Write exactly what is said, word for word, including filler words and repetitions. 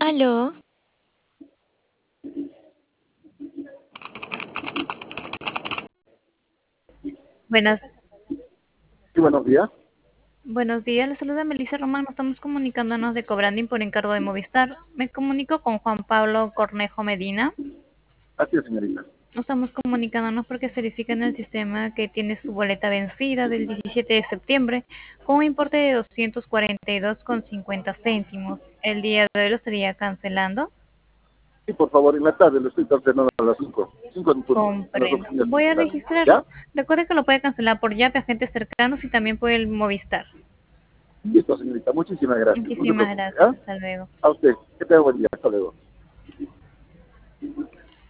Aló, buenas, Sí, buenos días. buenos días, les saluda Melissa Román, nos estamos comunicándonos de Cobranding por encargo de Movistar. Me comunico con Juan Pablo Cornejo Medina. Así es, señorita. Nos estamos comunicándonos porque se verifica en el sistema que tiene su boleta vencida del diecisiete de septiembre con un importe de doscientos cuarenta y dos con cincuenta céntimos. El día de hoy lo estaría cancelando. Sí, por favor, en la tarde lo estoy cancelando a las cinco, cinco en punto, en las Comprendo. oficinas Voy a principales. registrarlo. ¿Ya? Recuerde que lo puede cancelar por Yape, agentes cercanos y también por el Movistar. Listo, señorita. Muchísimas gracias. No se Muchísimas preocupe, gracias. ¿ya? Hasta luego. A usted. Que tenga buen día. Hasta luego.